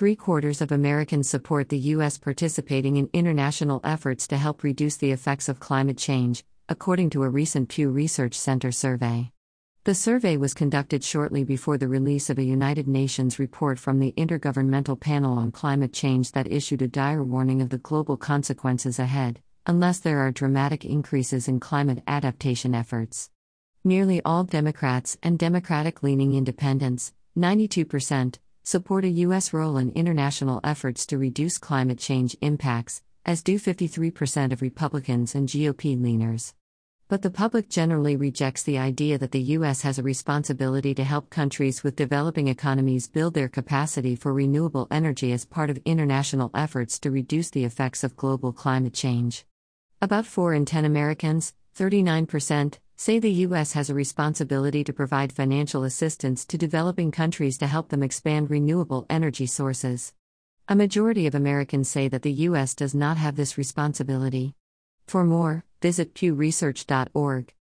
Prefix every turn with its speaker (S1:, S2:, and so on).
S1: 3/4 of Americans support the U.S. participating in international efforts to help reduce the effects of climate change, according to a recent Pew Research Center survey. The survey was conducted shortly before the release of a United Nations report from the Intergovernmental Panel on Climate Change that issued a dire warning of the global consequences ahead, unless there are dramatic increases in climate adaptation efforts. Nearly all Democrats and Democratic-leaning independents, 92%, support a U.S. role in international efforts to reduce climate change impacts, as do 53% of Republicans and GOP leaners. But the public generally rejects the idea that the U.S. has a responsibility to help countries with developing economies build their capacity for renewable energy as part of international efforts to reduce the effects of global climate change. About 4 in 10 Americans, 39%, say the U.S. has a responsibility to provide financial assistance to developing countries to help them expand renewable energy sources. A majority of Americans say that the U.S. does not have this responsibility. For more, visit pewresearch.org.